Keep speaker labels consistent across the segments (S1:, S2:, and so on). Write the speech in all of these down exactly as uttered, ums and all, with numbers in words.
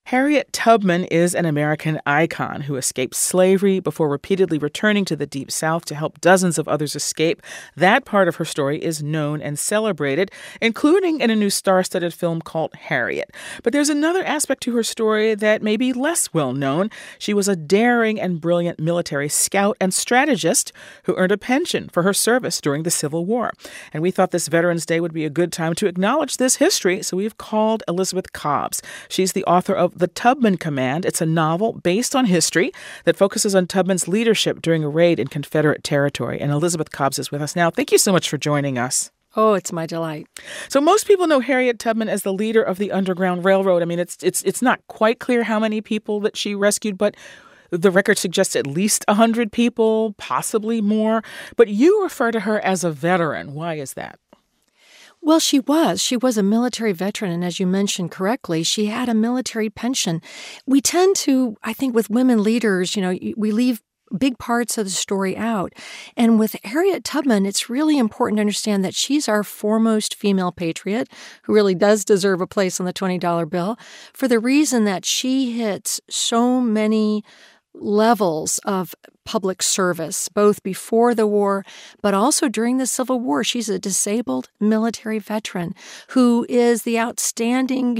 S1: Harriet Tubman is an American icon who escaped slavery before repeatedly returning to the Deep South to help dozens of others escape. That part of her story is known and celebrated, including in a new star-studded film called Harriet. But there's another aspect to her story that may be less well known. She was a daring and brilliant military scout and strategist who earned a pension for her service during the Civil War. And we thought this Veterans Day would be a good time to acknowledge this history, so we've called Elizabeth Cobbs. She's the author of The Tubman Command. It's a novel based on history that focuses on Tubman's leadership during a raid in Confederate territory. And Elizabeth Cobbs is with us now. Thank you so much for joining us.
S2: Oh, it's my delight.
S1: So most people know Harriet Tubman as the leader of the Underground Railroad. I mean, it's it's it's not quite clear how many people that she rescued, but the record suggests at least one hundred people, possibly more. But you refer to her as a veteran. Why is that?
S2: Well, she was. She was a military veteran, and as you mentioned correctly, she had a military pension. We tend to, I think, with women leaders, you know, we leave big parts of the story out. And with Harriet Tubman, it's really important to understand that she's our foremost female patriot who really does deserve a place on the twenty dollar bill for the reason that she hits so many levels of public service, both before the war, but also during the Civil War. She's a disabled military veteran who is the outstanding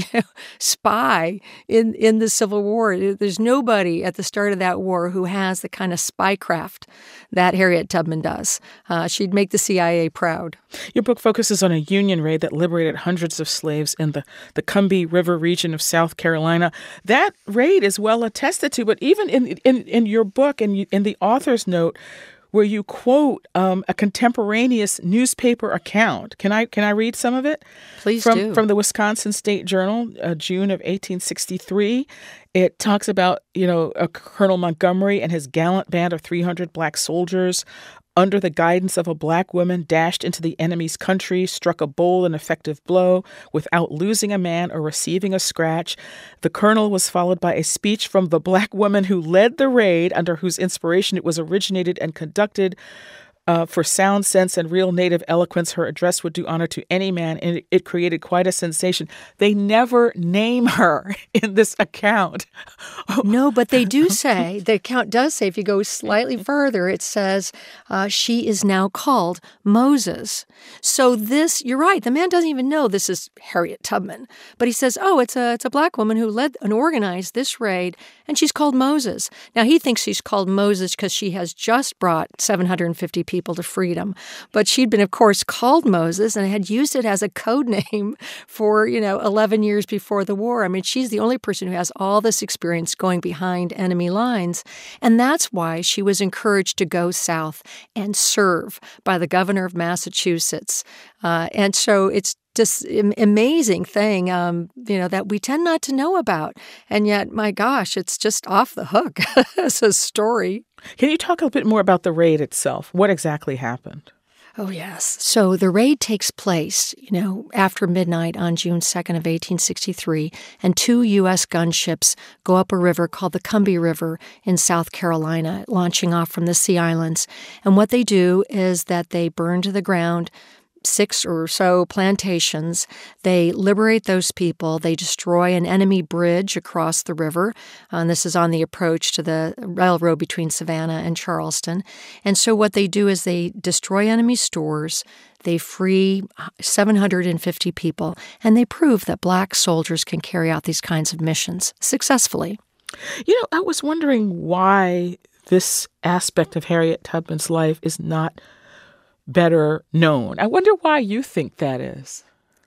S2: spy in, in the Civil War. There's nobody at the start of that war who has the kind of spycraft that Harriet Tubman does. Uh, she'd make the C I A proud.
S1: Your book focuses on a Union raid that liberated hundreds of slaves in the, the Combahee River region of South Carolina. That raid is well attested to, but even in in, in your book and in, in the author's note, where you quote um, a contemporaneous newspaper account. Can I can I read some of it?
S2: Please
S1: from,
S2: do.
S1: From the Wisconsin State Journal, uh, June of eighteen sixty-three. It talks about, you know, uh, Colonel Montgomery and his gallant band of three hundred black soldiers, under the guidance of a black woman, dashed into the enemy's country, struck a bold and effective blow without losing a man or receiving a scratch. The colonel was followed by a speech from the black woman who led the raid, under whose inspiration it was originated and conducted. Uh, for sound sense and real native eloquence, her address would do honor to any man, and it, it created quite a sensation. They never name her in this account.
S2: No, but they do say, the account does say, if you go slightly further, it says uh, she is now called Moses. So this, you're right, the man doesn't even know this is Harriet Tubman. But he says, oh, it's a, it's a black woman who led and organized this raid, and she's called Moses. Now, he thinks she's called Moses because she has just brought seven hundred fifty people people to freedom. But she'd been, of course, called Moses and had used it as a code name for, you know, eleven years before the war. I mean, she's the only person who has all this experience going behind enemy lines. And that's why she was encouraged to go south and serve by the governor of Massachusetts. Uh, and so it's just an amazing thing, um, you know, that we tend not to know about. And yet, my gosh, it's just off the hook as a story.
S1: Can you talk a bit more about the raid itself? What exactly happened?
S2: Oh, yes. So the raid takes place, you know, after midnight on June second of eighteen sixty-three, and two U S gunships go up a river called the Combahee River in South Carolina, launching off from the Sea Islands. And what they do is that they burn to the ground six or so plantations. They liberate those people. They destroy an enemy bridge across the river. And this is on the approach to the railroad between Savannah and Charleston. And so what they do is they destroy enemy stores. They free seven hundred fifty people, and they prove that black soldiers can carry out these kinds of missions successfully.
S1: You know, I was wondering why this aspect of Harriet Tubman's life is not better known. I wonder why you think that is.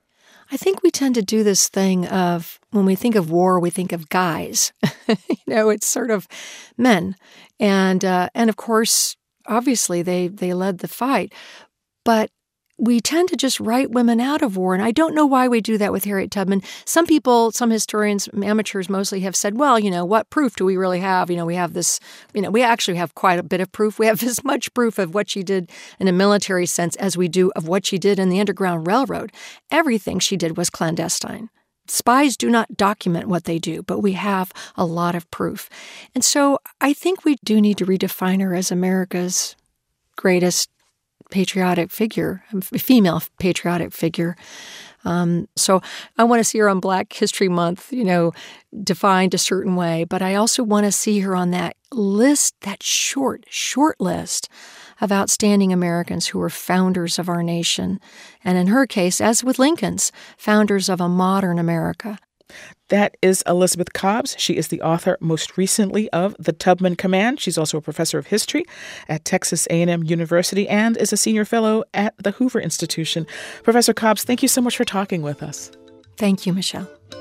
S2: I think we tend to do this thing of, when we think of war, we think of guys. you know, it's sort of men. And, uh, and of course, obviously, they, they led the fight. But we tend to just write women out of war, and I don't know why we do that with Harriet Tubman. Some people, some historians, amateurs mostly, have said, well, you know, what proof do we really have? You know, we have this, you know, we actually have quite a bit of proof. We have as much proof of what she did in a military sense as we do of what she did in the Underground Railroad. Everything she did was clandestine. Spies do not document what they do, but we have a lot of proof. And so I think we do need to redefine her as America's greatest patriotic figure, a female patriotic figure. Um, so I want to see her on Black History Month, you know, defined a certain way. But I also want to see her on that list, that short, short list of outstanding Americans who were founders of our nation. And in her case, as with Lincoln's, founders of a modern America.
S1: That is Elizabeth Cobbs. She is the author most recently of The Tubman Command. She's also a professor of history at Texas A and M University and is a senior fellow at the Hoover Institution. Professor Cobbs, thank you so much for talking with us.
S2: Thank you, Michelle.